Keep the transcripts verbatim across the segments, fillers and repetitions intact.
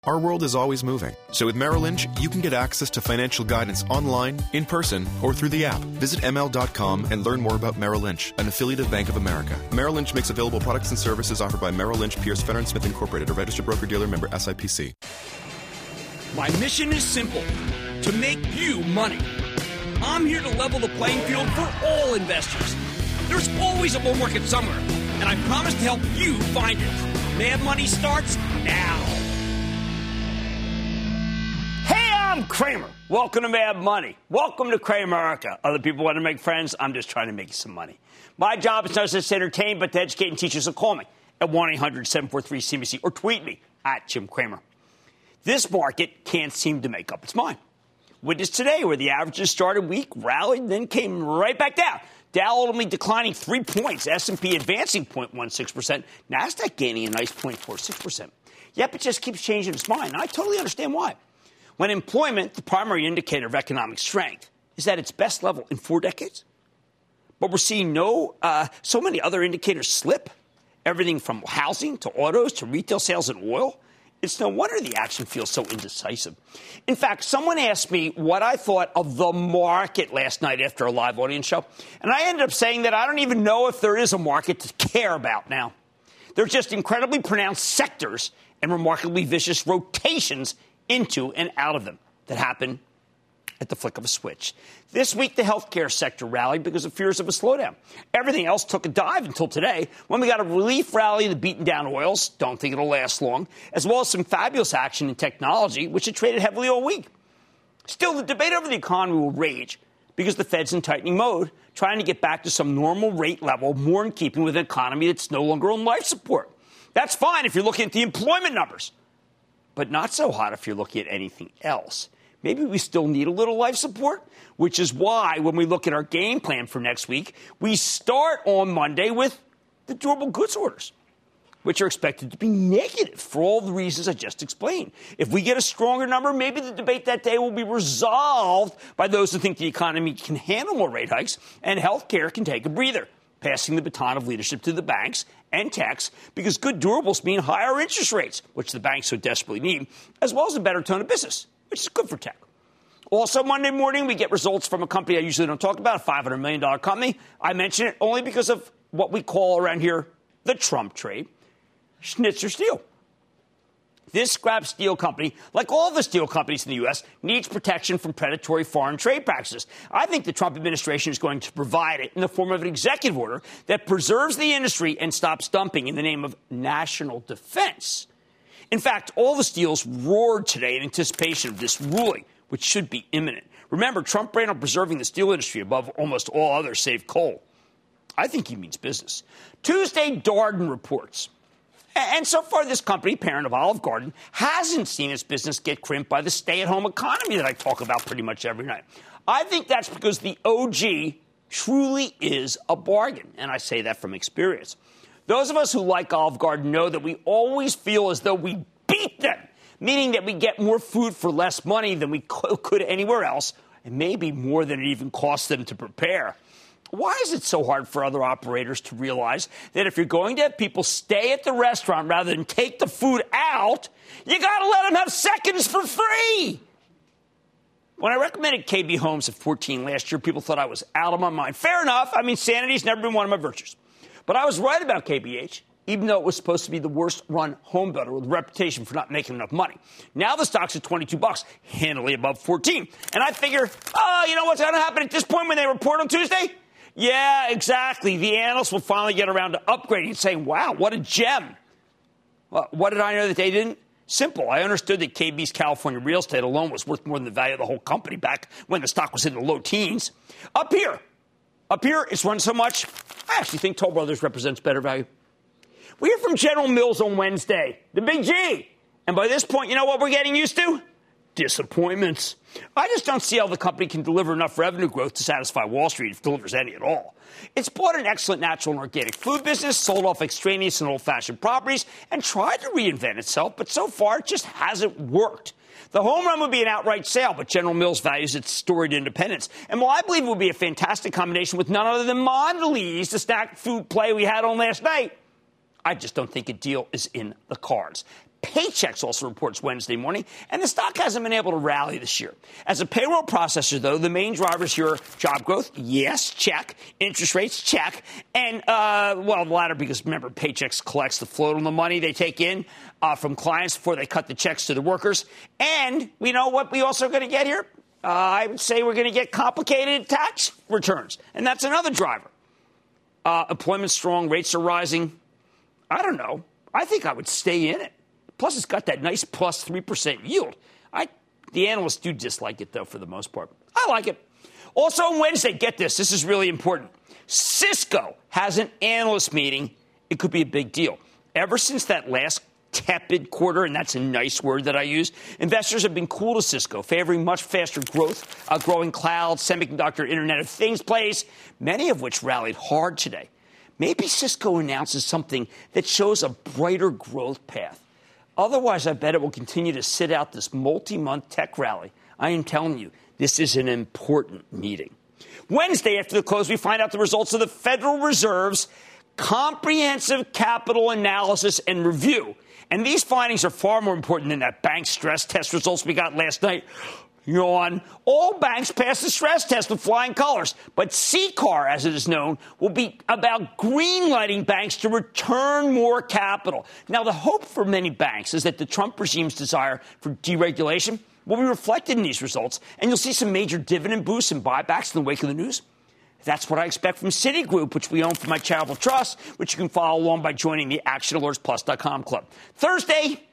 Our world is always moving. So with Merrill Lynch, you can get access to financial guidance online, in person, or through the app. Visit M L dot com and learn more about Merrill Lynch, an affiliate of Bank of America. Merrill Lynch makes available products and services offered by Merrill Lynch, Pierce, Fenner and Smith Incorporated, a registered broker-dealer member S I P C. My mission is simple, to make you money. I'm here to level the playing field for all investors. There's always a bull market somewhere, and I promise to help you find it. Mad Money starts now. Hey, I'm Cramer. Welcome to Mad Money. Welcome to Cramerica. Other people want to make friends. I'm just trying to make you some money. My job is not just to entertain, but to educate and teach you. So call me at one eight hundred seven four three C B C or tweet me at Jim Cramer. This market can't seem to make up its mind. Witness today, where the averages started weak, rallied, then came right back down. Dow ultimately declining three points, S and P advancing zero point one six percent, NASDAQ gaining a nice zero point four six percent. Yep, it just keeps changing its mind, and I totally understand why. When employment, the primary indicator of economic strength, is at its best level in four decades. But we're seeing no, uh, so many other indicators slip, everything from housing to autos to retail sales and oil. It's no wonder the action feels so indecisive. In fact, someone asked me what I thought of the market last night after a live audience show, and I ended up saying that I don't even know if there is a market to care about now. There are just incredibly pronounced sectors and remarkably vicious rotations into and out of them that happen at the flick of a switch. This week, the healthcare sector rallied because of fears of a slowdown. Everything else took a dive until today, when we got a relief rally in the beaten down oils. Don't think it'll last long, as well as some fabulous action in technology, which had traded heavily all week. Still, the debate over the economy will rage because the Fed's in tightening mode, trying to get back to some normal rate level, more in keeping with an economy that's no longer on life support. That's fine if you're looking at the employment numbers, but not so hot if you're looking at anything else. Maybe we still need a little life support, which is why when we look at our game plan for next week, we start on Monday with the durable goods orders, which are expected to be negative for all the reasons I just explained. If we get a stronger number, maybe the debate that day will be resolved by those who think the economy can handle more rate hikes and healthcare can take a breather, passing the baton of leadership to the banks and techs, because good durables mean higher interest rates, which the banks so desperately need, as well as a better tone of business, which is good for tech. Also, Monday morning, we get results from a company I usually don't talk about, a five hundred million dollars company. I mention it only because of what we call around here the Trump trade, Schnitzer Steel. This scrap steel company, like all the steel companies in the U S, needs protection from predatory foreign trade practices. I think the Trump administration is going to provide it in the form of an executive order that preserves the industry and stops dumping in the name of national defense. In fact, all the steels roared today in anticipation of this ruling, which should be imminent. Remember, Trump ran on preserving the steel industry above almost all others save coal. I think he means business. Tuesday, Darden reports. And so far, this company, parent of Olive Garden, hasn't seen its business get crimped by the stay-at-home economy that I talk about pretty much every night. I think that's because the O G truly is a bargain, and I say that from experience. Those of us who like Olive Garden know that we always feel as though we beat them, meaning that we get more food for less money than we could anywhere else, and maybe more than it even costs them to prepare. Why is it so hard for other operators to realize that if you're going to have people stay at the restaurant rather than take the food out, you got to let them have seconds for free? When I recommended K B Homes at fourteen last year, people thought I was out of my mind. Fair enough. I mean, sanity's never been one of my virtues. But I was right about K B H, even though it was supposed to be the worst-run home builder with a reputation for not making enough money. Now the stock's at twenty-two bucks, handily above fourteen. And I figure, oh, you know what's going to happen at this point when they report on Tuesday? Yeah, exactly. The analysts will finally get around to upgrading and saying, wow, what a gem. Well, what did I know that they didn't? Simple. I understood that K B's California real estate alone was worth more than the value of the whole company back when the stock was in the low teens. Up here, up here, it's run so much, I actually think Toll Brothers represents better value. We hear from General Mills on Wednesday, the big G. And by this point, you know what we're getting used to? Disappointments. I just don't see how the company can deliver enough revenue growth to satisfy Wall Street if it delivers any at all. It's bought an excellent natural and organic food business, sold off extraneous and old-fashioned properties, and tried to reinvent itself, but so far it just hasn't worked. The home run would be an outright sale, but General Mills values its storied independence. And while I believe it would be a fantastic combination with none other than Mondelez, the snack food play we had on last night, I just don't think a deal is in the cards. Paychex also reports Wednesday morning, and the stock hasn't been able to rally this year. As a payroll processor, though, the main drivers here are job growth, yes, check. Interest rates, check. And, uh, well, the latter because, remember, Paychex collects the float on the money they take in uh, from clients before they cut the checks to the workers. And we know what we also are going to get here? Uh, I would say we're going to get complicated tax returns, and that's another driver. Uh, employment's strong, rates are rising. I don't know. I think I would stay in it. Plus, it's got that nice plus three percent yield. I, the analysts do dislike it, though, for the most part. I like it. Also on Wednesday, get this. This is really important. Cisco has an analyst meeting. It could be a big deal. Ever since that last tepid quarter, and that's a nice word that I use, investors have been cool to Cisco, favoring much faster growth, a growing cloud, semiconductor, Internet of Things plays, many of which rallied hard today. Maybe Cisco announces something that shows a brighter growth path. Otherwise, I bet it will continue to sit out this multi-month tech rally. I am telling you, this is an important meeting. Wednesday, after the close, we find out the results of the Federal Reserve's comprehensive capital analysis and review. And these findings are far more important than that bank stress test results we got last night. Yawn. All banks pass the stress test with flying colors. But C C A R, as it is known, will be about greenlighting banks to return more capital. Now, the hope for many banks is that the Trump regime's desire for deregulation will be reflected in these results, and you'll see some major dividend boosts and buybacks in the wake of the news. That's what I expect from Citigroup, which we own for my charitable trust, which you can follow along by joining the action alerts plus dot com club. Thursday,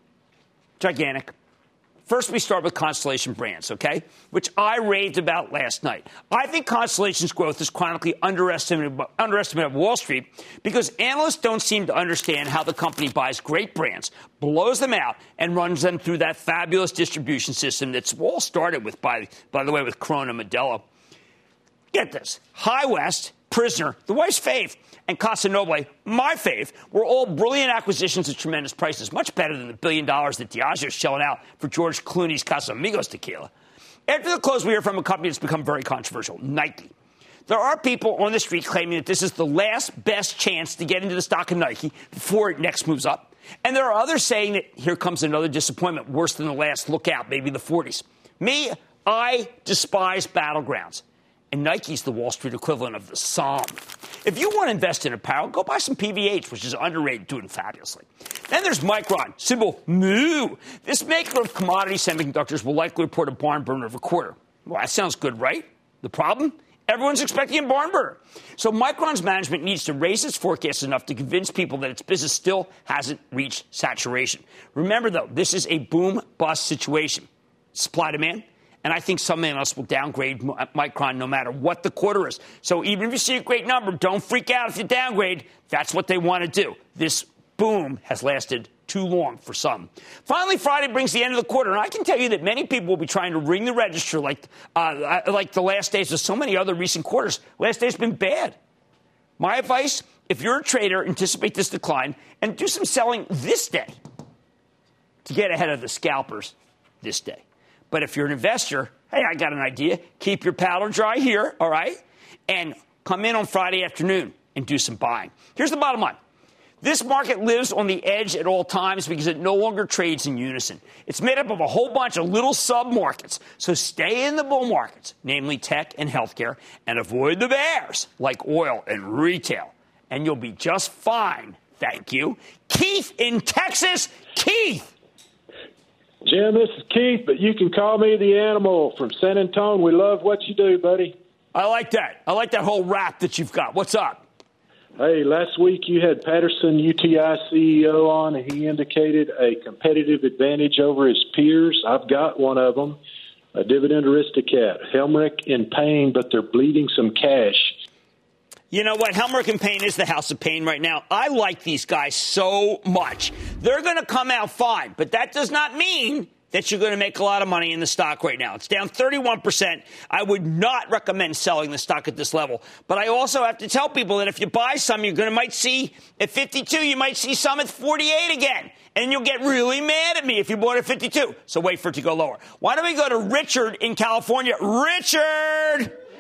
gigantic. First, we start with Constellation Brands, okay, which I raved about last night. I think Constellation's growth is chronically underestimated, underestimated at Wall Street because analysts don't seem to understand how the company buys great brands, blows them out, and runs them through that fabulous distribution system that's all started with, by, by the way, with Corona Modelo. Get this. High West, Prisoner, the wife's fave, and Casa Noble, my fave, were all brilliant acquisitions at tremendous prices, much better than the billion dollars that Diageo is shelling out for George Clooney's Casamigos tequila. After the close, we hear from a company that's become very controversial, Nike. There are people on the street claiming that this is the last best chance to get into the stock of Nike before it next moves up. And there are others saying that here comes another disappointment, worse than the last. Look out, maybe the forties. Me, I despise battlegrounds. And Nike's the Wall Street equivalent of the Psalm. If you want to invest in apparel, go buy some P V H, which is underrated, doing fabulously. Then there's Micron, symbol M U. This maker of commodity semiconductors will likely report a barn burner of a quarter. Well, that sounds good, right? The problem? Everyone's expecting a barn burner. So Micron's management needs to raise its forecast enough to convince people that its business still hasn't reached saturation. Remember, though, this is a boom-bust situation. Supply-demand. And I think some analysts will downgrade Micron no matter what the quarter is. So even if you see a great number, don't freak out if you downgrade. That's what they want to do. This boom has lasted too long for some. Finally, Friday brings the end of the quarter. And I can tell you that many people will be trying to ring the register like, uh, like the last days of so many other recent quarters. Last day's been bad. My advice, if you're a trader, anticipate this decline and do some selling this day to get ahead of the scalpers this day. But if you're an investor, hey, I got an idea. Keep your powder dry here, all right? And come in on Friday afternoon and do some buying. Here's the bottom line. This market lives on the edge at all times because it no longer trades in unison. It's made up of a whole bunch of little sub-markets. So stay in the bull markets, namely tech and healthcare, and avoid the bears like oil and retail. And you'll be just fine. Thank you. Keith in Texas. Keith. Jim, this is Keith, but you can call me the animal from San Antonio. We love what you do, buddy. I like that. I like that whole rap that you've got. What's up? Hey, last week you had Patterson, U T I C E O, on, and he indicated a competitive advantage over his peers. I've got one of them, a dividend aristocrat. Helmerich in pain, but they're bleeding some cash. You know what? Helmerich and Payne is the house of pain right now. I like these guys so much. They're going to come out fine, but that does not mean that you're going to make a lot of money in the stock right now. It's down thirty-one percent. I would not recommend selling the stock at this level. But I also have to tell people that if you buy some, you're going to might see at fifty-two, you might see some at forty-eight again. And you'll get really mad at me if you bought at fifty-two. So wait for it to go lower. Why don't we go to Richard in California? Richard!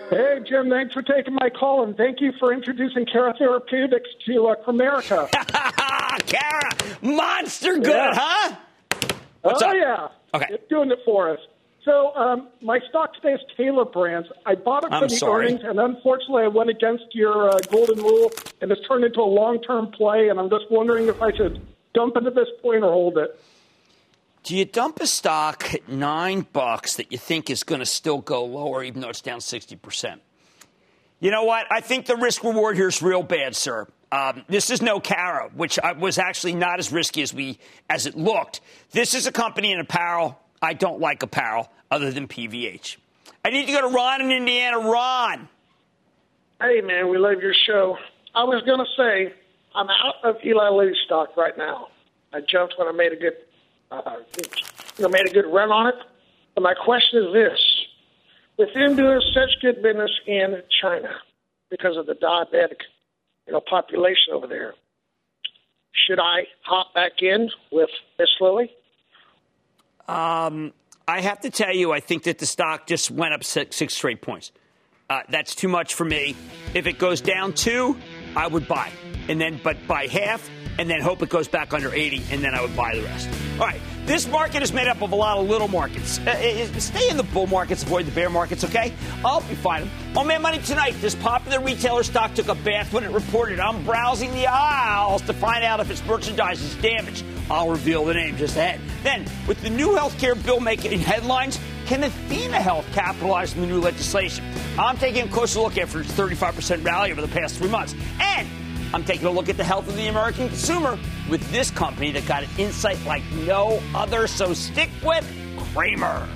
Hey, Jim, thanks for taking my call, and thank you for introducing Cara Therapeutics to uh, Comerica. Cara, monster good, yeah. huh? What's oh, up? yeah. Okay. It's doing it for us. So um, my stock today is Taylor Brands. I bought it for I'm the sorry. earnings, and unfortunately I went against your uh, golden rule, and it's turned into a long-term play, and I'm just wondering if I should dump it at this point or hold it. Do you dump a stock at nine bucks that you think is going to still go lower, even though it's down sixty percent? You know what? I think the risk reward here is real bad, sir. Um, this is no Cara, which was actually not as risky as we as it looked. This is a company in apparel. I don't like apparel other than P V H. I need to go to Ron in Indiana. Ron. Hey, man, we love your show. I was going to say I'm out of Eli Lilly stock right now. I jumped when I made a good, uh, you know, made a good run on it. But my question is this: with them doing such good business in China because of the diabetic, you know, population over there, should I hop back in with Miss Lilly? Um, I have to tell you, I think that the stock just went up six, six straight points. Uh, that's too much for me. If it goes down two, I would buy, and then but buy half, and then hope it goes back under eighty, and then I would buy the rest. All right, this market is made up of a lot of little markets. Uh, stay in the bull markets, avoid the bear markets, okay? I'll be fine. On Mad Money tonight, this popular retailer stock took a bath when it reported. I'm browsing the aisles to find out if its merchandise is damaged. I'll reveal the name just ahead. Then, with the new health care bill making headlines, can Athena Health capitalize on the new legislation? I'm taking a closer look after its thirty-five percent rally over the past three months. And I'm taking a look at the health of the American consumer with this company that got an insight like no other. So stick with Cramer.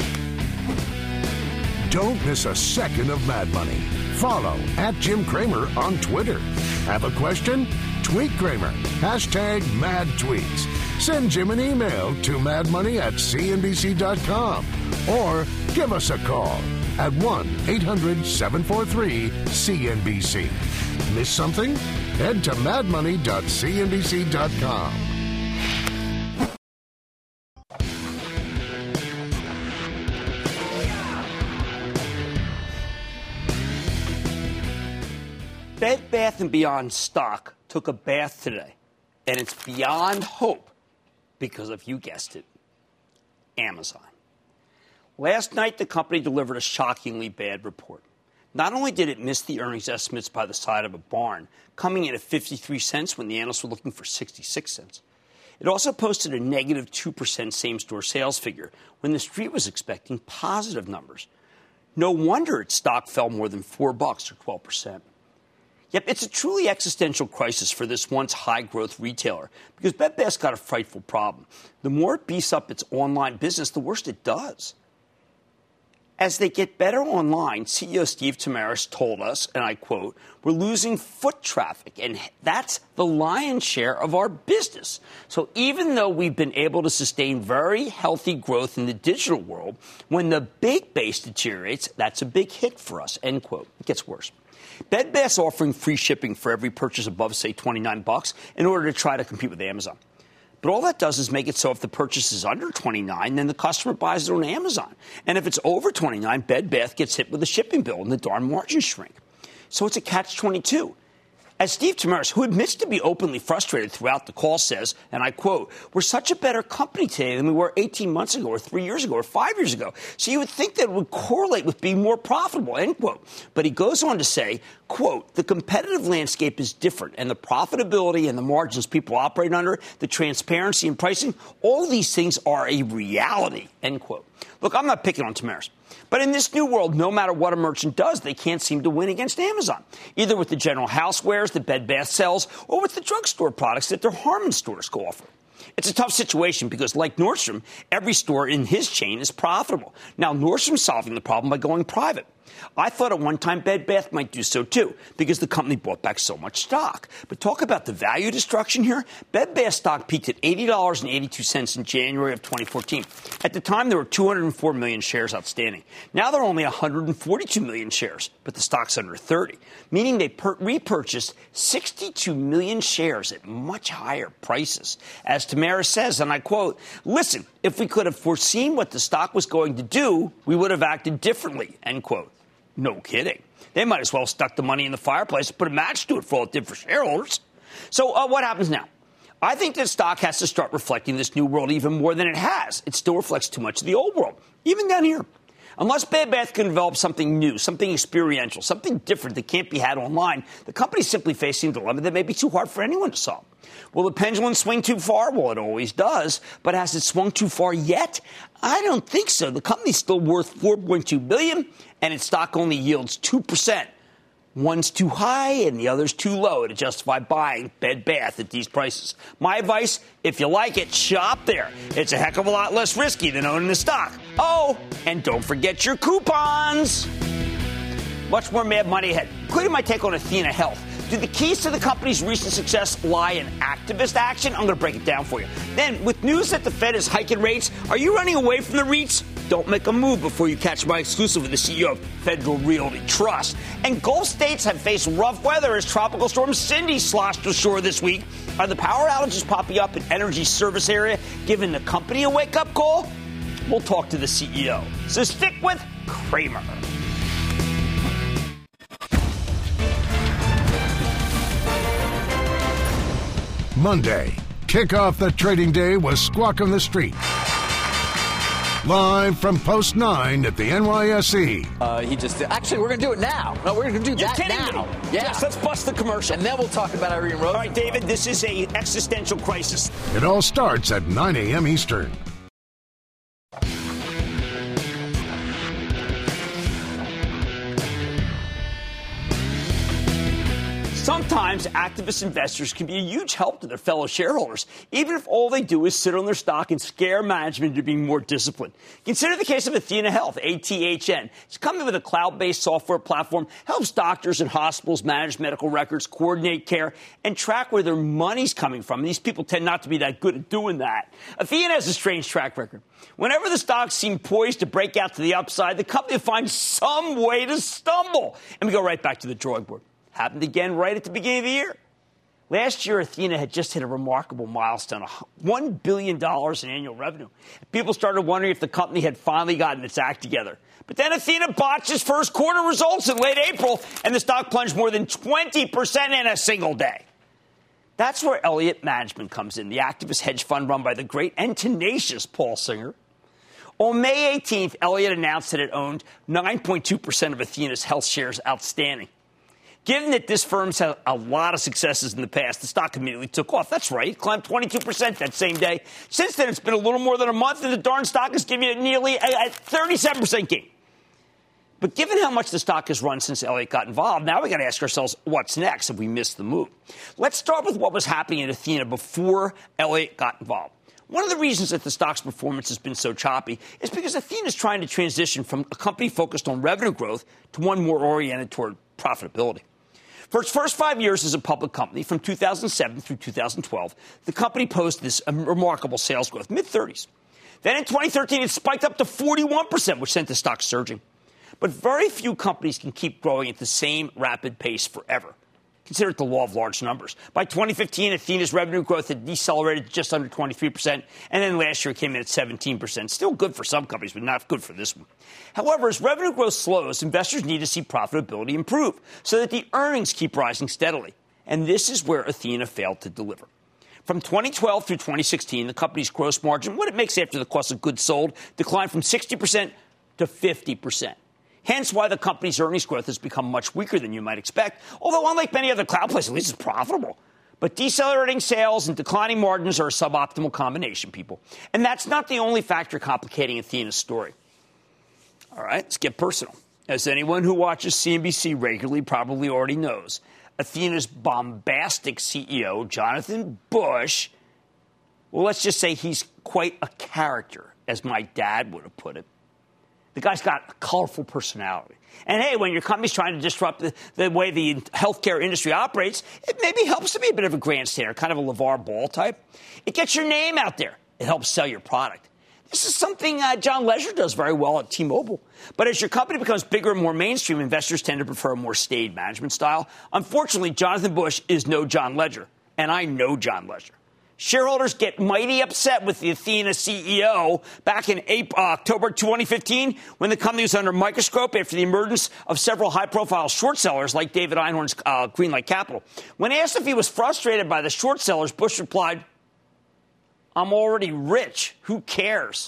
Don't miss a second of Mad Money. Follow at Jim Cramer on Twitter. Have a question? Tweet Cramer. Hashtag Mad Tweets. Send Jim an email to madmoney at c n b c dot com or give us a call at one eight hundred seven four three C N B C. Miss something? Head to mad money dot c n b c dot com. Bed Bath and Beyond stock took a bath today, and it's beyond hope because of, you guessed it, Amazon. Last night, the company delivered a shockingly bad report. Not only did it miss the earnings estimates by the side of a barn, coming in at fifty-three cents when the analysts were looking for sixty-six cents. It also posted a negative two percent same-store sales figure when the street was expecting positive numbers. No wonder its stock fell more than four bucks or twelve percent. Yep, it's a truly existential crisis for this once high-growth retailer because Bed Bath's got a frightful problem. The more it beefs up its online business, the worse it does. As they get better online, C E O Steve Tamaris told us, and I quote, "We're losing foot traffic, and that's the lion's share of our business. So even though we've been able to sustain very healthy growth in the digital world, when the big base deteriorates, that's a big hit for us," end quote. It gets worse. Bed Bath's offering free shipping for every purchase above, say, twenty-nine bucks in order to try to compete with Amazon. But all that does is make it so if the purchase is under twenty-nine, then the customer buys it on Amazon. And if it's over twenty-nine, Bed Bath gets hit with a shipping bill and the darn margins shrink. So it's a catch twenty-two. As Steve Tamaris, who admits to be openly frustrated throughout the call, says, and I quote, "We're such a better company today than we were eighteen months ago or three years ago or five years ago. So you would think that it would correlate with being more profitable," end quote. But he goes on to say, quote, "The competitive landscape is different, and the profitability and the margins people operate under, the transparency in pricing, all these things are a reality," end quote. Look, I'm not picking on Tamaris. But in this new world, no matter what a merchant does, they can't seem to win against Amazon, either with the general housewares that Bed Bath sells or with the drugstore products that their Harmon stores go offer. It's a tough situation because, like Nordstrom, every store in his chain is profitable. Now, Nordstrom's solving the problem by going private. I thought at one time Bed Bath might do so, too, because the company bought back so much stock. But talk about the value destruction here. Bed Bath stock peaked at eighty dollars and eighty-two cents in January of twenty fourteen. At the time, there were two hundred four million shares outstanding. Now there are only one hundred forty-two million shares, but the stock's under thirty, meaning they per- repurchased sixty-two million shares at much higher prices. As Tamaris says, and I quote, "Listen, if we could have foreseen what the stock was going to do, we would have acted differently," end quote. No kidding. They might as well have stuck the money in the fireplace and put a match to it for all it did for shareholders. So uh, what happens now? I think that stock has to start reflecting this new world even more than it has. It still reflects too much of the old world, even down here. Unless Bed Bath can develop something new, something experiential, something different that can't be had online, the company's simply facing a dilemma that may be too hard for anyone to solve. Will the pendulum swing too far? Well, it always does. But has it swung too far yet? I don't think so. The company's still worth four point two billion dollars, and its stock only yields two percent. One's too high and the other's too low to justify buying Bed Bath at these prices. My advice, if you like it, shop there. It's a heck of a lot less risky than owning the stock. Oh, and don't forget your coupons. Much more Mad Money ahead, including my take on Athena Health. Do the keys to the company's recent success lie in activist action? I'm going to break it down for you. Then, with news that the Fed is hiking rates, are you running away from the REITs? Don't make a move before you catch my exclusive with the C E O of Federal Realty Trust. And Gulf states have faced rough weather as Tropical Storm Cindy sloshed ashore this week. Are the power outages popping up in energy service area, giving the company a wake-up call? We'll talk to the C E O. So stick with Cramer. Monday, kick off the trading day with Squawk on the Street. Live from Post nine at the N Y S E. Uh, he just actually, we're going to do it now. No, we're going to do You're that now. Me. Yeah. Yes, let's bust the commercial. And then we'll talk about Irene Rosen. All right, David, this is a existential crisis. It all starts at nine a.m. Eastern. Sometimes activist investors can be a huge help to their fellow shareholders, even if all they do is sit on their stock and scare management into being more disciplined. Consider the case of Athena Health, A T H N. It's coming with a cloud-based software platform, helps doctors and hospitals manage medical records, coordinate care, and track where their money's coming from. These people tend not to be that good at doing that. Athena has a strange track record. Whenever the stocks seem poised to break out to the upside, the company finds some way to stumble. And we go right back to the drawing board. Happened again right at the beginning of the year. Last year, Athena had just hit a remarkable milestone, one billion dollars in annual revenue. People started wondering if the company had finally gotten its act together. But then Athena botched its first quarter results in late April, and the stock plunged more than twenty percent in a single day. That's where Elliott Management comes in, the activist hedge fund run by the great and tenacious Paul Singer. On May eighteenth, Elliott announced that it owned nine point two percent of Athena's health shares outstanding. Given that this firm's had a lot of successes in the past, the stock immediately took off. That's right. It climbed twenty-two percent that same day. Since then, it's been a little more than a month, and the darn stock has given you nearly a thirty-seven percent gain. But given how much the stock has run since Elliott got involved, now we got to ask ourselves, what's next if we missed the move? Let's start with what was happening at Athena before Elliott got involved. One of the reasons that the stock's performance has been so choppy is because Athena is trying to transition from a company focused on revenue growth to one more oriented toward profitability. For its first five years as a public company, from two thousand seven through two thousand twelve, the company posted this remarkable sales growth, mid-thirties. Then in twenty thirteen, it spiked up to forty-one percent, which sent the stock surging. But very few companies can keep growing at the same rapid pace forever. Consider it the law of large numbers. By twenty fifteen, Athena's revenue growth had decelerated to just under twenty-three percent, and then last year it came in at seventeen percent. Still good for some companies, but not good for this one. However, as revenue growth slows, investors need to see profitability improve so that the earnings keep rising steadily. And this is where Athena failed to deliver. From twenty twelve through twenty sixteen, the company's gross margin, what it makes after the cost of goods sold, declined from sixty percent to fifty percent. Hence why the company's earnings growth has become much weaker than you might expect, although unlike many other cloud places, at least it's profitable. But decelerating sales and declining margins are a suboptimal combination, people. And that's not the only factor complicating Athena's story. All right, let's get personal. As anyone who watches C N B C regularly probably already knows, Athena's bombastic C E O, Jonathan Bush, well, let's just say he's quite a character, as my dad would have put it. The guy's got a colorful personality. And, hey, when your company's trying to disrupt the, the way the healthcare industry operates, it maybe helps to be a bit of a grandstander, kind of a LeVar Ball type. It gets your name out there. It helps sell your product. This is something uh, John Legere does very well at T-Mobile. But as your company becomes bigger and more mainstream, investors tend to prefer a more staid management style. Unfortunately, Jonathan Bush is no John Legere, and I know John Legere. Shareholders get mighty upset with the Athena C E O back in April, uh, October twenty fifteen when the company was under a microscope after the emergence of several high-profile short sellers like David Einhorn's uh, Greenlight Capital. When asked if he was frustrated by the short sellers, Bush replied, "I'm already rich. Who cares?"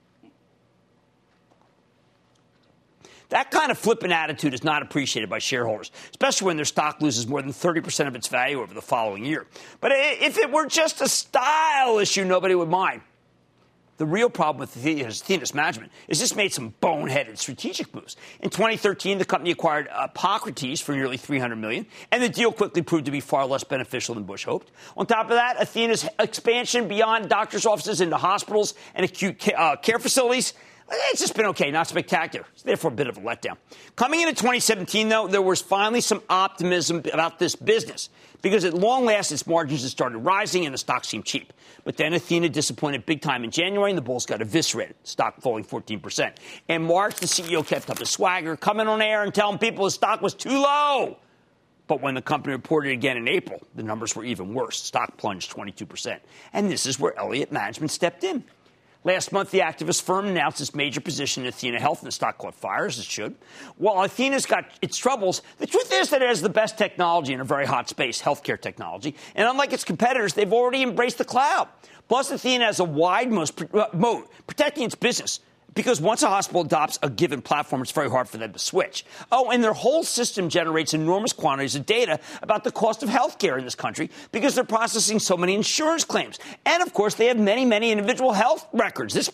That kind of flippant attitude is not appreciated by shareholders, especially when their stock loses more than thirty percent of its value over the following year. But if it were just a style issue, nobody would mind. The real problem with Athena's management is this made some boneheaded strategic moves. In twenty thirteen, the company acquired Hippocrates for nearly three hundred million dollars, and the deal quickly proved to be far less beneficial than Bush hoped. On top of that, Athena's expansion beyond doctors' offices into hospitals and acute care facilities, it's just been okay, not spectacular. It's therefore a bit of a letdown. Coming into twenty seventeen, though, there was finally some optimism about this business because at long last its margins had started rising and the stock seemed cheap. But then Athena disappointed big time in January and the bulls got eviscerated, stock falling fourteen percent. In March, the C E O kept up his swagger, coming on air and telling people his stock was too low. But when the company reported again in April, the numbers were even worse. Stock plunged twenty-two percent. And this is where Elliott Management stepped in. Last month, the activist firm announced its major position in Athena Health, and the stock caught fire, as it should. While Athena's got its troubles, the truth is that it has the best technology in a very hot space, healthcare technology. And unlike its competitors, they've already embraced the cloud. Plus, Athena has a wide moat protecting its business. Because once a hospital adopts a given platform, it's very hard for them to switch. Oh, and their whole system generates enormous quantities of data about the cost of health care in this country because they're processing so many insurance claims. And, of course, they have many, many individual health records. This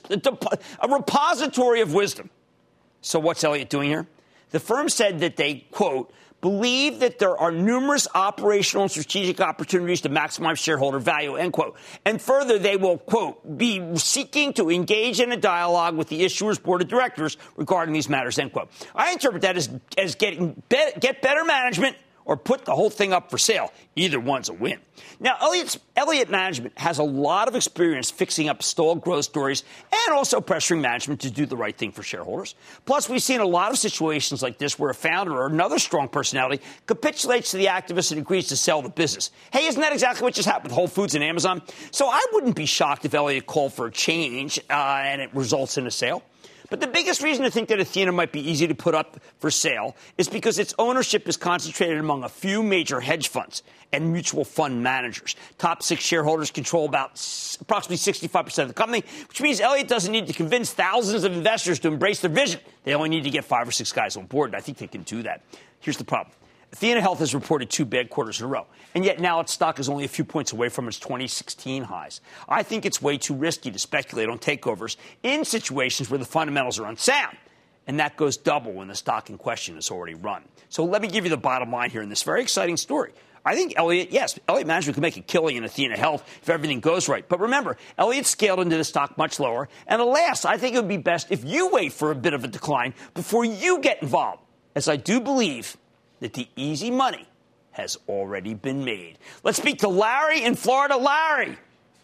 a repository of wisdom. So what's Elliott doing here? The firm said that they, quote, believe that there are numerous operational and strategic opportunities to maximize shareholder value, end quote. And further, they will, quote, be seeking to engage in a dialogue with the issuer's board of directors regarding these matters, end quote. I interpret that as, as getting be- get better management or put the whole thing up for sale. Either one's a win. Now, Elliott's, Elliott Management has a lot of experience fixing up stalled growth stories and also pressuring management to do the right thing for shareholders. Plus, we've seen a lot of situations like this where a founder or another strong personality capitulates to the activist and agrees to sell the business. Hey, isn't that exactly what just happened with Whole Foods and Amazon? So I wouldn't be shocked if Elliott called for a change uh, and it results in a sale. But the biggest reason to think that Athena might be easy to put up for sale is because its ownership is concentrated among a few major hedge funds and mutual fund managers. Top six shareholders control about approximately sixty-five percent of the company, which means Elliott doesn't need to convince thousands of investors to embrace their vision. They only need to get five or six guys on board, and I think they can do that. Here's the problem. Athena Health has reported two bad quarters in a row, and yet now its stock is only a few points away from its twenty sixteen highs. I think it's way too risky to speculate on takeovers in situations where the fundamentals are unsound, and that goes double when the stock in question is already run. So let me give you the bottom line here in this very exciting story. I think Elliott, yes, Elliott Management can make a killing in Athena Health if everything goes right. But remember, Elliott scaled into the stock much lower, and alas, I think it would be best if you wait for a bit of a decline before you get involved, as I do believe that the easy money has already been made. Let's speak to Larry in Florida. Larry.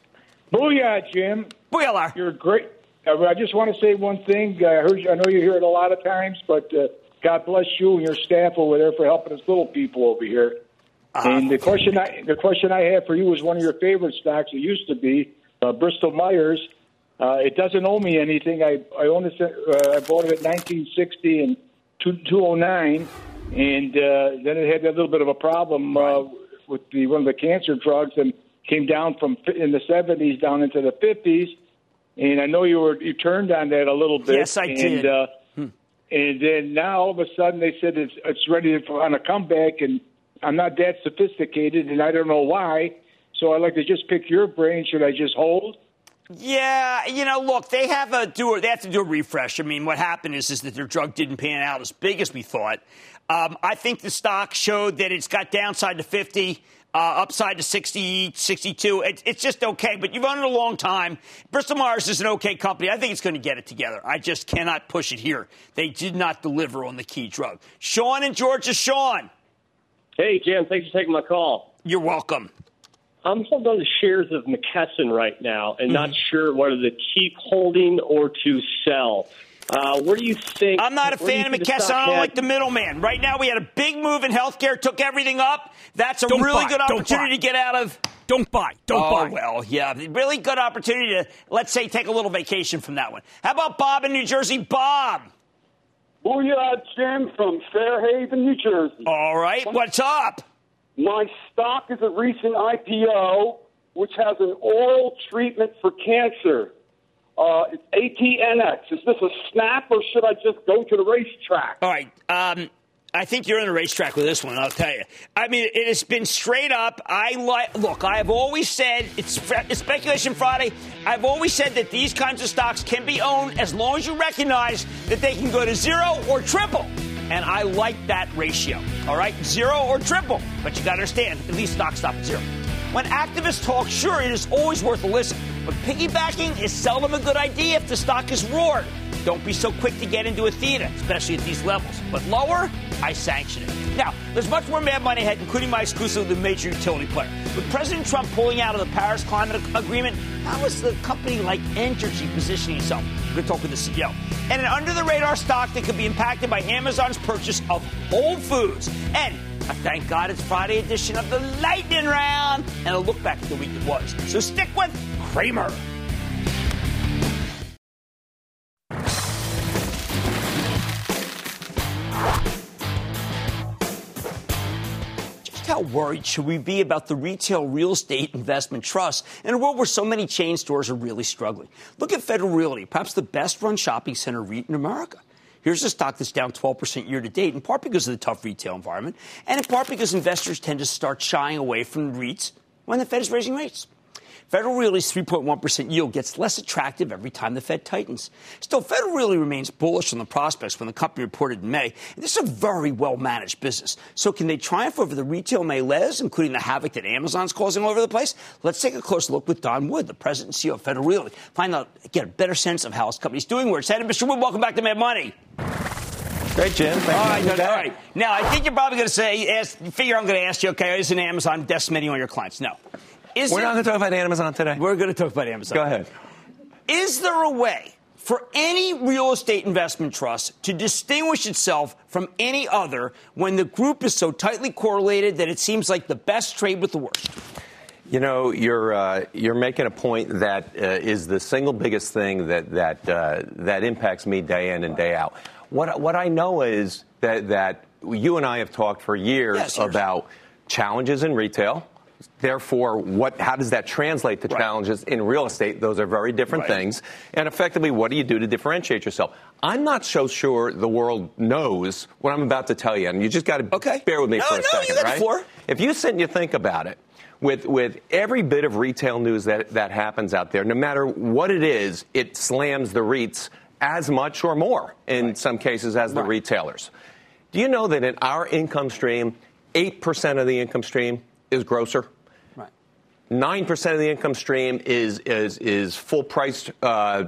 Booyah, Jim. Booyah, Larry. You're great. I just want to say one thing. I heard you, I know you hear it a lot of times, but uh, God bless you and your staff over there for helping us little people over here. Uh-huh. And the question I the question I have for you is one of your favorite stocks. It used to be uh, Bristol Myers. Uh, it doesn't owe me anything. I I own it. Uh, I bought it at nineteen sixty and two oh nine. And uh, then it had a little bit of a problem uh, with the, one of the cancer drugs, and came down from in the seventies down into the fifties. And I know you were you turned on that a little bit. Yes, I and, did. Uh, hmm. And then now all of a sudden they said it's it's ready for on a comeback, and I'm not that sophisticated, and I don't know why. So I'd like to just pick your brain. Should I just hold? Yeah, you know, look, they have a do they have to do a refresh. I mean, what happened is is that their drug didn't pan out as big as we thought. Um, I think the stock showed that it's got downside to fifty, uh, upside to sixty, sixty-two. It, it's just okay, but you've owned it a long time. Bristol Myers is an okay company. I think it's going to get it together. I just cannot push it here. They did not deliver on the key drug. Sean in Georgia. Sean. Hey, Jim. Thanks for taking my call. You're welcome. I'm holding on to shares of McKesson right now and mm-hmm. not sure whether to keep holding or to sell. Uh, where do you think? I'm not a fan of McKesson. I don't like the middleman. Right now, we had a big move in healthcare, took everything up. That's a don't really buy. good opportunity to get out of. Don't buy. Don't oh, buy. well, yeah, really good opportunity to, let's say, take a little vacation from that one. How about Bob in New Jersey? Bob. Booyah, Jim from Fairhaven, New Jersey. All right. What's up? My stock is a recent I P O, which has an oral treatment for cancer. Uh, it's A T N X. Is this a snap, or should I just go to the racetrack? All right. Um, I think you're in the racetrack with this one, I'll tell you. I mean, it has been straight up. I like. Look, I have always said, it's, it's Speculation Friday. I've always said that these kinds of stocks can be owned as long as you recognize that they can go to zero or triple. And I like that ratio. All right? Zero or triple. But you got to understand, at least stocks stop at zero. When activists talk, sure, it is always worth a listen. But piggybacking is seldom a good idea if the stock is roared. Don't be so quick to get into a theater, especially at these levels. But lower, I sanction it. Now, there's much more Mad Money ahead, including my exclusive with the major utility player. With President Trump pulling out of the Paris Climate Agreement, how is the company like Entergy positioning itself? We're going to talk with the C E O. And an under-the-radar stock that could be impacted by Amazon's purchase of Whole Foods. And a thank God it's Friday edition of the Lightning Round. And a look back at the week it was. So stick with Cramer. How worried should we be about the retail real estate investment trust in a world where so many chain stores are really struggling? Look at Federal Realty, perhaps the best-run shopping center REIT in America. Here's a stock that's down twelve percent year-to-date, in part because of the tough retail environment, and in part because investors tend to start shying away from REITs when the Fed is raising rates. Federal Realty's three point one percent yield gets less attractive every time the Fed tightens. Still, Federal Realty remains bullish on the prospects when the company reported in May. And this is a very well-managed business. So can they triumph over the retail melees, including the havoc that Amazon's causing all over the place? Let's take a closer look with Don Wood, the president and C E O of Federal Realty. Find out, get a better sense of how his company's doing, where it's headed. Mister Wood, welcome back to Mad Money. Great, Jim. Thank all you. right, all right. Now, I think you're probably going to say, ask, you figure I'm going to ask you, okay, isn't Amazon decimating all your clients? No. Is We're there, not going to talk about Amazon today. We're going to talk about Amazon. Go ahead. Is there a way for any real estate investment trust to distinguish itself from any other when the group is so tightly correlated that it seems like the best trade with the worst? You know, you're uh, you're making a point that uh, is the single biggest thing that that uh, that impacts me day in and day out. What what I know is that that you and I have talked for years yes, about challenges in retail. Therefore, what? How does that translate to right. challenges in real estate? Those are very different right. things. And effectively, what do you do to differentiate yourself? I'm not so sure the world knows what I'm about to tell you. And you just got to okay. bear with me no, for a no, second, you got right? the floor. If you sit and you think about it, with with every bit of retail news that, that happens out there, no matter what it is, it slams the REITs as much or more in right. some cases as the right. retailers. Do you know that in our income stream, eight percent of the income stream is grocer? Nine percent of the income stream is is is full priced uh,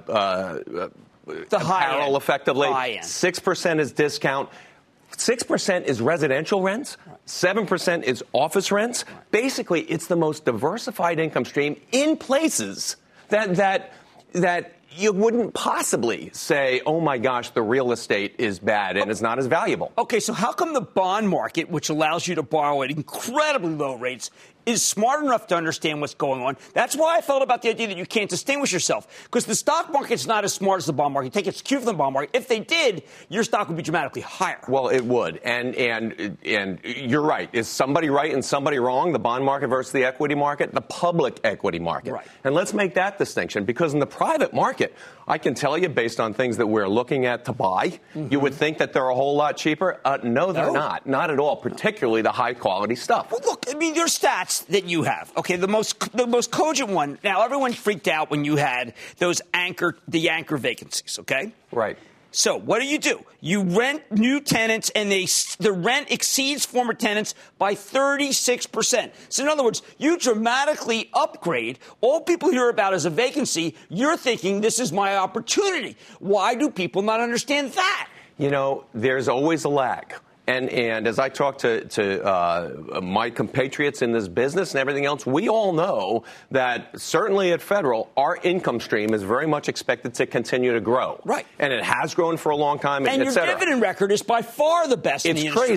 uh, the apparel, high effectively. Six percent is discount. Six percent is residential rents. Seven percent is office rents. Basically, it's the most diversified income stream in places that that that you wouldn't possibly say, oh, my gosh, the real estate is bad and it's not as valuable. Okay, so how come the bond market, which allows you to borrow at incredibly low rates, is smart enough to understand what's going on? That's why I felt about the idea that you can't distinguish yourself. Because the stock market's not as smart as the bond market. Take its cue from the bond market. If they did, your stock would be dramatically higher. Well, it would. And and and you're right. Is somebody right and somebody wrong? The bond market versus the equity market? The public equity market. Right. And let's make that distinction. Because in the private market, I can tell you, based on things that we're looking at to buy, mm-hmm. you would think that they're a whole lot cheaper. Uh, no, they're no. not. Not at all, particularly the high-quality stuff. Well, look, I mean, your stats that you have, okay, the most the most cogent one. Now, everyone freaked out when you had those anchor, the anchor vacancies, okay? Right. So what do you do? You rent new tenants, and they the rent exceeds former tenants by thirty-six percent. So in other words, you dramatically upgrade. All people hear about is a vacancy. You're thinking, this is my opportunity. Why do people not understand that? You know, there's always a lag. And and as I talk to, to uh, my compatriots in this business and everything else, we all know that certainly at Federal, our income stream is very much expected to continue to grow. Right. And it has grown for a long time, and et your cetera. dividend record is by far the best it's in the industry. It's crazy.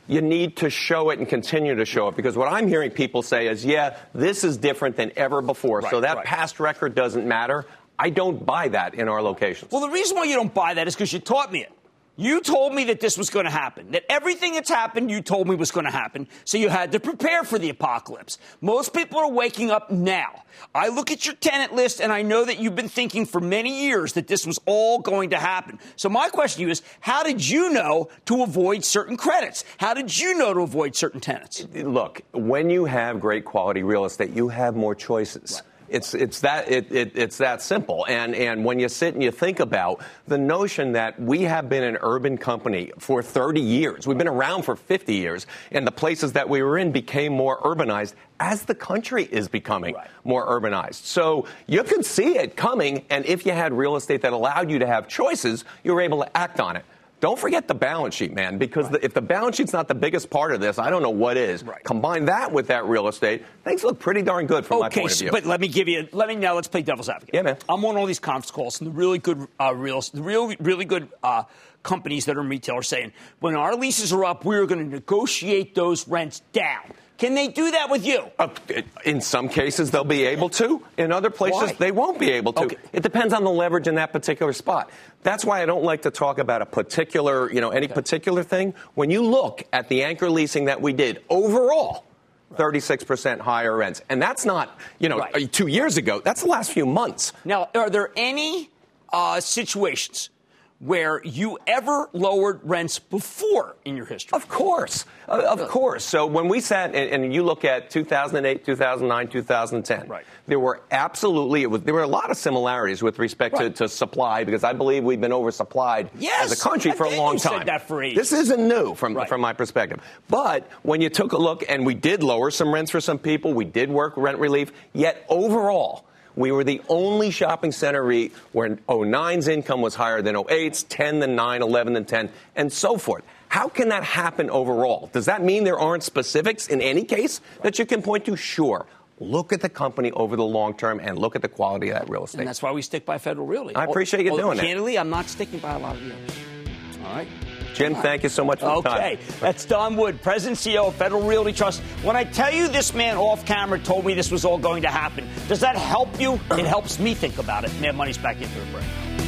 you need to show it and continue to show it. Because what I'm hearing people say is, yeah, this is different than ever before. Right, so that right. past record doesn't matter. I don't buy that in our locations. Well, the reason why you don't buy that is because you taught me it. You told me that this was going to happen, that everything that's happened, you told me was going to happen, so you had to prepare for the apocalypse. Most people are waking up now. I look at your tenant list, and I know that you've been thinking for many years that this was all going to happen. So my question to you is, how did you know to avoid certain credits? How did you know to avoid certain tenants? Look, when you have great quality real estate, you have more choices. Right. It's it's that it, it, it's that simple. And and when you sit and you think about the notion that we have been an urban company for thirty years, we've been around for fifty years, and the places that we were in became more urbanized as the country is becoming right. more urbanized. So you can see it coming, and if you had real estate that allowed you to have choices, you were able to act on it. Don't forget the balance sheet, man, because right. the, if the balance sheet's not the biggest part of this, I don't know what is. Right. Combine that with that real estate, things look pretty darn good from okay, my point of view. But let me give you, let me now, let's play devil's advocate. Yeah, man. I'm on all these conference calls, and the really good uh, real, the real, really good uh, companies that are in retail are saying, when our leases are up, we're going to negotiate those rents down. Can they do that with you? Uh, in some cases, they'll be able to. In other places, Why? they won't be able to. Okay. It depends on the leverage in that particular spot. That's why I don't like to talk about a particular, you know, any okay. particular thing. When you look at the anchor leasing that we did overall, right. thirty-six percent higher rents. And that's not, you know, right. two years ago. That's the last few months. Now, are there any uh, situations where you ever lowered rents before in your history? Of course. Uh, of course. So when we sat and, and you look at two thousand eight, two thousand nine, two thousand ten, right. there were absolutely, it was, there were a lot of similarities with respect right. to, to supply, because I believe we've been oversupplied yes, as a country for a long you time. Said that for ages. This isn't new from, right. from my perspective. But when you took a look, and we did lower some rents for some people, we did work rent relief, yet overall, we were the only shopping center REIT where oh nine's income was higher than oh eight's, ten than nine, eleven than ten, and so forth. How can that happen overall? Does that mean there aren't specifics in any case that you can point to? Sure. Look at the company over the long term and look at the quality of that real estate. And that's why we stick by Federal Realty. I appreciate you well, doing candidly, that. Candidly, I'm not sticking by a lot of deals. All right? Jim, thank you so much for okay. the time. Okay. That's Don Wood, President and C E O of Federal Realty Trust. When I tell you this man off camera told me this was all going to happen, does that help you? It helps me think about it. Mad Money's back into the break.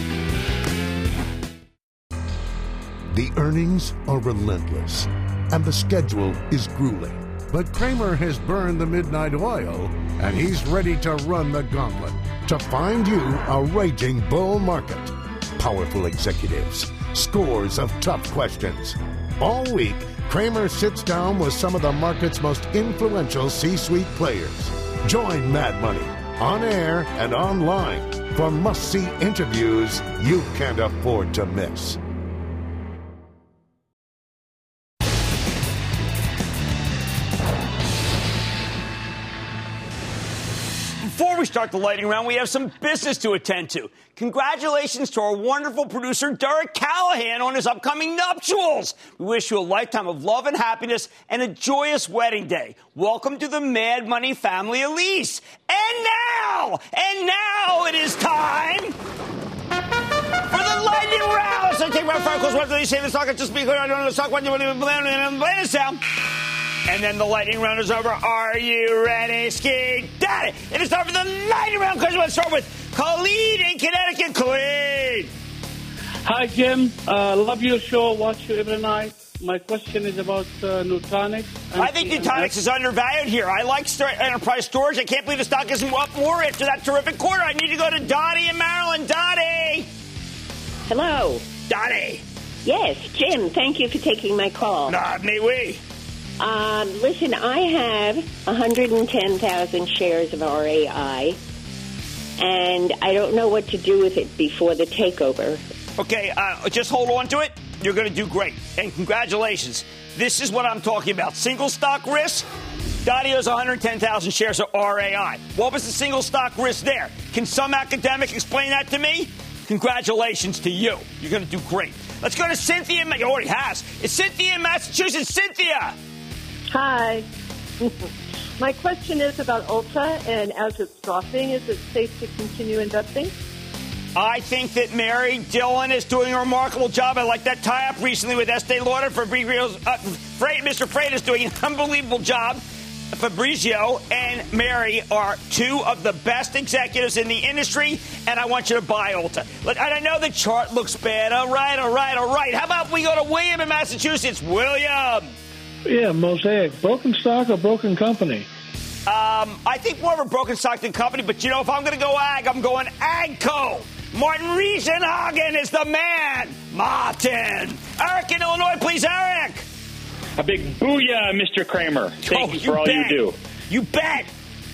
The earnings are relentless, and the schedule is grueling. But Cramer has burned the midnight oil, and he's ready to run the gauntlet to find you a raging bull market. Powerful executives, scores of tough questions. All week, Cramer sits down with some of the market's most influential C-suite players. Join Mad Money on air and online for must-see interviews you can't afford to miss. Before we start the lightning round, we have some business to attend to. Congratulations to our wonderful producer, Derek Callahan, on his upcoming nuptials. We wish you a lifetime of love and happiness and a joyous wedding day. Welcome to the Mad Money family, Elise. And now, and now it is time for the lightning round. So take my phone calls. What do they say? The stock just be clear. I don't know the stock. What do you want to play this down? And then the lightning round is over. Are you ready, Ski Daddy? It is time for the lightning round because we want to start with Khalid in Connecticut. Khalid. Hi, Jim. Uh, love your show. Watch you every night. My question is about uh, Nutanix. I think Nutanix is undervalued here. I like st- enterprise storage. I can't believe the stock isn't up more after that terrific quarter. I need to go to Dottie in Maryland. Dottie. Hello. Dottie. Yes, Jim. Thank you for taking my call. Not me, we. Um, listen, I have one hundred ten thousand shares of R A I, and I don't know what to do with it before the takeover. Okay, uh, just hold on to it. You're going to do great. And congratulations. This is what I'm talking about. Single stock risk. Dottie has one hundred ten thousand shares of R A I. What was the single stock risk there? Can some academic explain that to me? Congratulations to you. You're going to do great. Let's go to Cynthia. You already has. It's Cynthia in Massachusetts. Cynthia. Hi. My question is about Ulta, and as it's dropping, is it safe to continue investing? I think that Mary Dillon is doing a remarkable job. I like that tie-up recently with Estee Lauder. Fabrizio, uh, Freight, Mister Freight is doing an unbelievable job. Fabrizio and Mary are two of the best executives in the industry, and I want you to buy Ulta. Look, and I know the chart looks bad. All right, all right, all right. How about we go to William in Massachusetts? William. Yeah, Mosaic. Broken stock or broken company? Um, I think more of a broken stock than company, but you know, if I'm going to go ag, I'm going Agco. Martin Riesenhagen is the man. Martin. Eric in Illinois, please, Eric. A big booyah, Mister Kramer. Thank oh, you for you all bet. you do. You bet.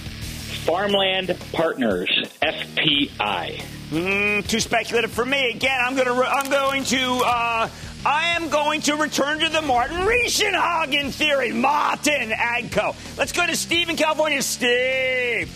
Farmland Partners, F P I. Mm, too speculative for me. Again, I'm going to. I'm going to. Uh, I am going to return to the Martin Riesenhagen theory. Martin Agco. Let's go to Steve in California. Steve.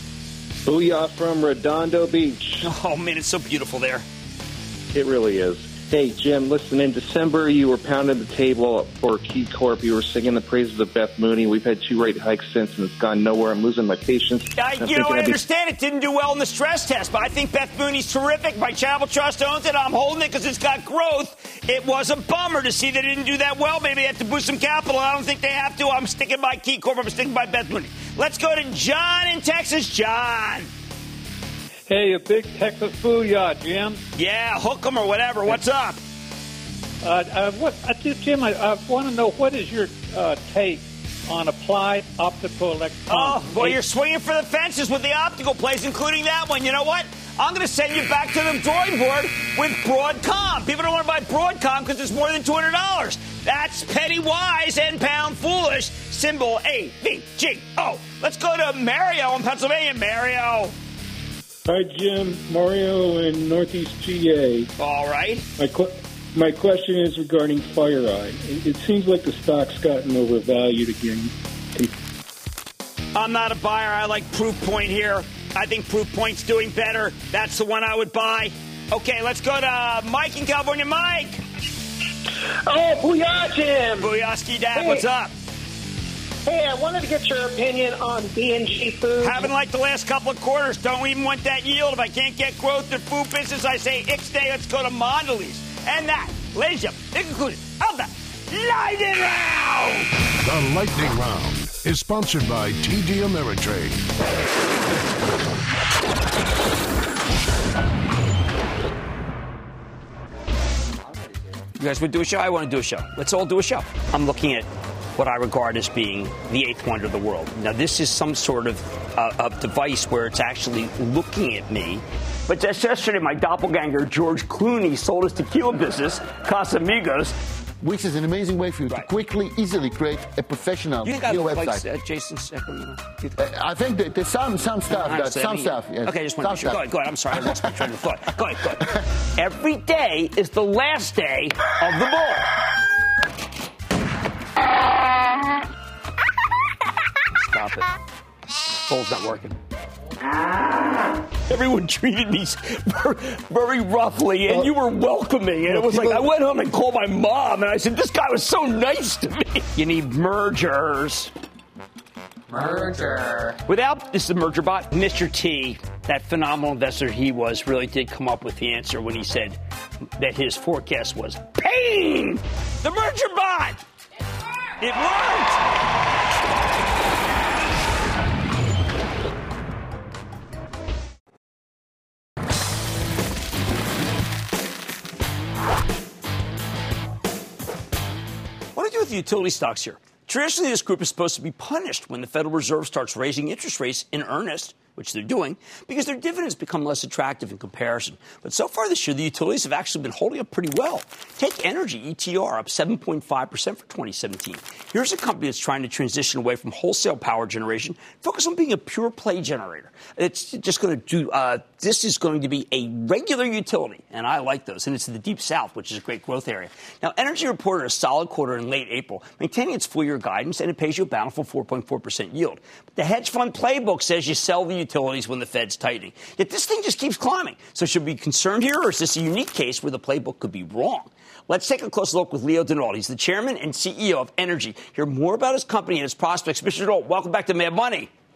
Booyah from Redondo Beach. Oh, man, it's so beautiful there. It really is. Hey, Jim, listen, in December, you were pounding the table for Key Corp. You were singing the praises of Beth Mooney. We've had two rate hikes since, and it's gone nowhere. I'm losing my patience. I, you know, I understand be- it didn't do well in the stress test, but I think Beth Mooney's terrific. My Chapel Trust owns it. I'm holding it because it's got growth. It was a bummer to see they didn't do that well. Maybe they have to boost some capital. I don't think they have to. I'm sticking by Key Corp. I'm sticking by Beth Mooney. Let's go to John in Texas. John. Hey, a big Texas booyah, Jim. Yeah, hook 'em or whatever. What's up? Uh, uh, what, uh, Jim, I, I want to know, what is your uh, take on applied optical electronics? Oh, boy, you're swinging for the fences with the optical plays, including that one. You know what? I'm going to send you back to the drawing board with Broadcom. People don't want to buy Broadcom because it's more than two hundred dollars. That's penny wise and pound foolish. Symbol A V G O. Let's go to Mario in Pennsylvania. Mario. Hi, Jim. Mario in Northeast G A. All right. My, qu- my question is regarding FireEye. It, it seems like the stock's gotten overvalued again. I'm not a buyer. I like Proofpoint here. I think Proofpoint's doing better. That's the one I would buy. Okay, let's go to Mike in California. Mike. Oh, booyah, Jim. Booyahski Dad, hey. What's up? Hey, I wanted to get your opinion on B and G Foods. Haven't liked the last couple of quarters. Don't even want that yield. If I can't get growth in food business, I say Ixday. Let's go to Mondelez. And that, ladies and gentlemen, is conclusion of the Lightning Round. The Lightning Round is sponsored by T D Ameritrade. You guys would do a show? I want to do a show. Let's all do a show. I'm looking at what I regard as being the eighth wonder of the world. Now, this is some sort of, uh, of device where it's actually looking at me. But just yesterday, my doppelganger, George Clooney, sold his tequila business, Casamigos. Which is an amazing way for you right. to quickly, easily create a professional you think I website. Like, uh, Jason Sacramento? Uh, I think that there's some, some stuff. That, some I mean, stuff. Yes. Okay, just want to sure. Go ahead, go ahead. I'm sorry. I lost my train of thought. Go ahead, go ahead. Every day is the last day of the bull. Stop it. Bull's not working. Everyone treated me very, very roughly, and you were welcoming. And it was like, I went home and called my mom, and I said, this guy was so nice to me. You need mergers. Merger. Without this is the merger bot, Mister T, that phenomenal investor he was, really did come up with the answer when he said that his forecast was pain. The merger bot. It worked. What do you do with the utility stocks here? Traditionally, this group is supposed to be punished when the Federal Reserve starts raising interest rates in earnest, which they're doing, because their dividends become less attractive in comparison. But so far this year, the utilities have actually been holding up pretty well. Take Energy, E T R, up seven point five percent for twenty seventeen. Here's a company that's trying to transition away from wholesale power generation, focus on being a pure play generator. It's just going to do, uh, this is going to be a regular utility, and I like those. And it's in the Deep South, which is a great growth area. Now, Energy reported a solid quarter in late April, maintaining its full-year guidance, and it pays you a bountiful four point four percent yield. But the hedge fund playbook says you sell the utilities when the Fed's tightening. Yet this thing just keeps climbing. So should we be concerned here, or is this a unique case where the playbook could be wrong? Let's take a close look with Leo Denault. He's the chairman and C E O of Energy. Hear more about his company and its prospects. Mister Denault, welcome back to Mad Money.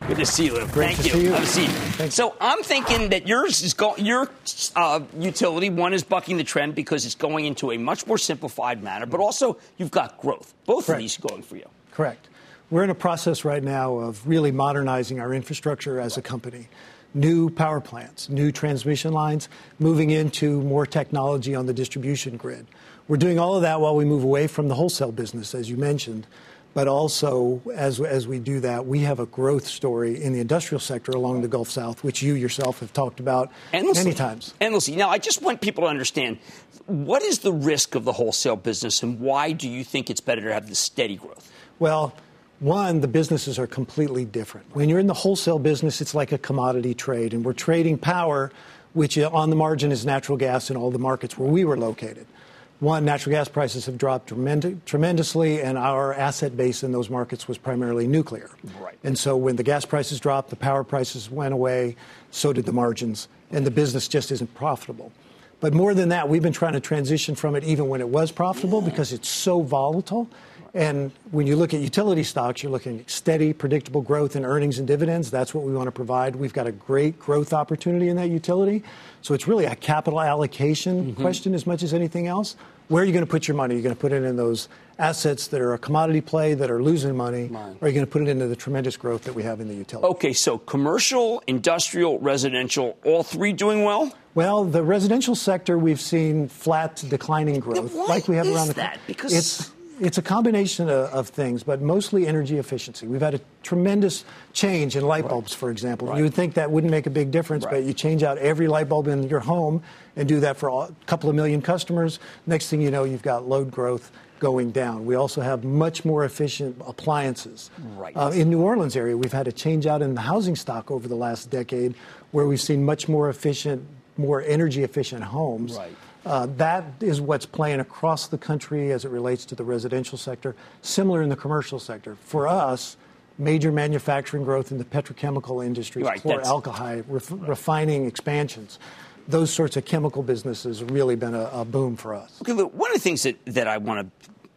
Good to see you, Lou. Great Thank to you. see you. Have a seat. So I'm thinking that yours is go- your uh, utility, one is bucking the trend because it's going into a much more simplified manner, but also you've got growth. Both Correct. of these are going for you. Correct. We're in a process right now of really modernizing our infrastructure as a company. New power plants, new transmission lines, moving into more technology on the distribution grid. We're doing all of that while we move away from the wholesale business, as you mentioned. But also, as, as we do that, we have a growth story in the industrial sector along the Gulf South, which you yourself have talked about Endlessly. many times. Endlessly. Now, I just want people to understand, what is the risk of the wholesale business, and why do you think it's better to have the steady growth? Well, one, the businesses are completely different. When you're in the wholesale business, it's like a commodity trade, and we're trading power, which on the margin is natural gas in all the markets where we were located. One, natural gas prices have dropped tremend- tremendously, and our asset base in those markets was primarily nuclear. Right. And so when the gas prices dropped, the power prices went away, so did the margins, and the business just isn't profitable. But more than that, we've been trying to transition from it even when it was profitable yeah. because it's so volatile. And when you look at utility stocks, you're looking at steady, predictable growth in earnings and dividends. That's what we want to provide. We've got a great growth opportunity in that utility. So it's really a capital allocation mm-hmm. question as much as anything else. Where are you going to put your money? Are you going to put it in those assets that are a commodity play that are losing money? Mine. Or are you going to put it into the tremendous growth that we have in the utility? Okay, so commercial, industrial, residential, all three doing well? Well, the residential sector, we've seen flat to declining growth, why like we have is around the that? Because it's It's a combination of, of things, but mostly energy efficiency. We've had a tremendous change in light bulbs, right. for example. Right. You would think that wouldn't make a big difference, right. but you change out every light bulb in your home and do that for a couple of million customers. Next thing you know, you've got load growth going down. We also have much more efficient appliances. Right. Uh, in New Orleans area, we've had a change out in the housing stock over the last decade where we've seen much more efficient, more energy efficient homes. Right. Uh, that is what's playing across the country as it relates to the residential sector, similar in the commercial sector. For us, major manufacturing growth in the petrochemical industry, right, chlor-alkali, ref- right. refining expansions. Those sorts of chemical businesses have really been a, a boom for us. Okay, look, one of the things that, that I want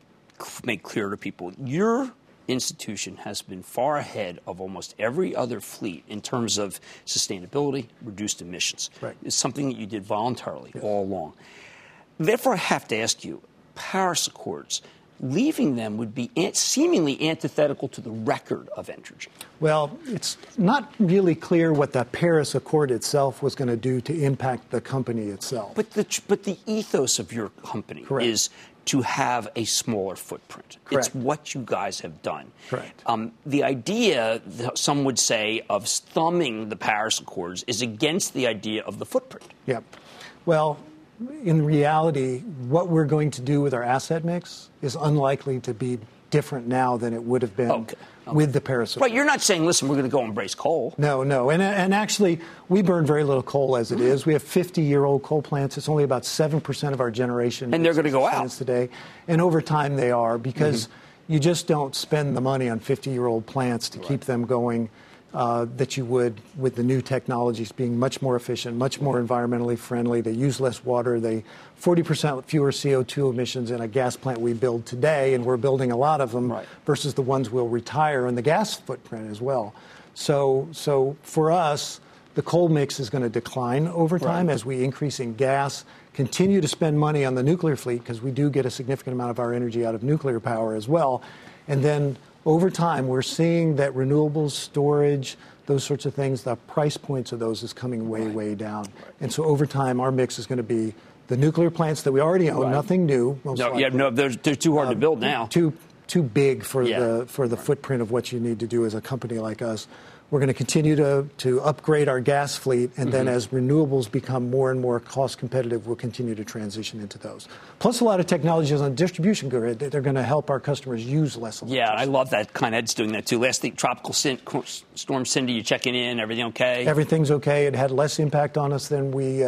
to make clear to people, your institution has been far ahead of almost every other fleet in terms of sustainability, reduced emissions. Right. It's something that you did voluntarily yes. all along. Therefore, I have to ask you, Paris Accords, leaving them would be seemingly antithetical to the record of Entergy. Well, it's not really clear what the Paris Accord itself was going to do to impact the company itself. But the, but the ethos of your company Correct. is to have a smaller footprint. Correct. It's what you guys have done. Correct. Um, the idea, some would say, of thumbing the Paris Accords is against the idea of the footprint. Yep. Well, in reality, what we're going to do with our asset mix is unlikely to be different now than it would have been okay. Okay. with the Paris Accord. Right, you're not saying, listen, we're going to go embrace coal. No, no. And, and actually, we burn very little coal as it mm. is. We have fifty-year-old coal plants. It's only about seven percent of our generation. And they're going to go out. Today. And over time they are because mm-hmm. you just don't spend the money on fifty-year-old plants to right. keep them going uh, that you would with the new technologies being much more efficient, much more environmentally friendly. They use less water. They forty percent fewer C O two emissions in a gas plant we build today, and we're building a lot of them, right. versus the ones we'll retire in the gas footprint as well. So, so for us, the coal mix is going to decline over time right. as we increase in gas, continue to spend money on the nuclear fleet because we do get a significant amount of our energy out of nuclear power as well. And then over time, we're seeing that renewables, storage, those sorts of things, the price points of those is coming way, right. way down. Right. And so over time, our mix is going to be the nuclear plants that we already own, right. nothing new. Most no, yeah, no, they're, they're too hard um, to build now. Too too big for yeah. the for the footprint of what you need to do as a company like us. We're going to continue to, to upgrade our gas fleet, and mm-hmm. then as renewables become more and more cost competitive, we'll continue to transition into those. Plus, a lot of technologies on the distribution grid that are going to help our customers use less electricity. Yeah, I love that. Con Ed's doing that, too. Last thing, Tropical Sin- Storm Cindy, you checking in, everything okay? Everything's okay. It had less impact on us than we uh,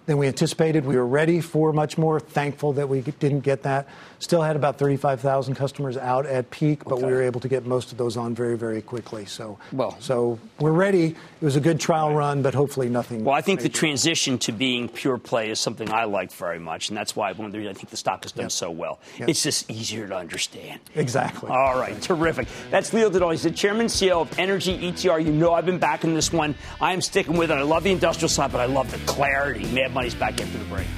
than we anticipated. We were ready for much more. Thankful that we didn't get that. Still had about thirty-five thousand customers out at peak, but okay. we were able to get most of those on very, very quickly. So, well, so we're ready. It was a good trial run, but hopefully nothing. Well, I think major. the transition to being pure play is something I like very much, and that's why one of the reasons I think the stock has done yep. so well. Yep. It's just easier to understand. Exactly. All right, terrific. That's Leo Dadal. He's the chairman and C E O of Energy E T R. You know I've been backing this one. I am sticking with it. I love the industrial side, but I love the clarity. Mad Money's back after the break.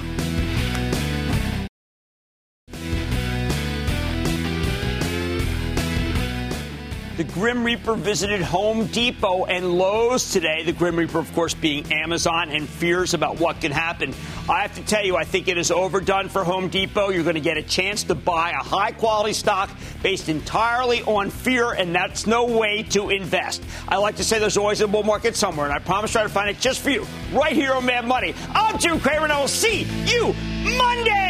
The Grim Reaper visited Home Depot and Lowe's today. The Grim Reaper, of course, being Amazon, and fears about what can happen. I have to tell you, I think it is overdone for Home Depot. You're going to get a chance to buy a high-quality stock based entirely on fear, and that's no way to invest. I like to say there's always a bull market somewhere, and I promise to try to find it just for you right here on Mad Money. I'm Jim Cramer, and I will see you Monday.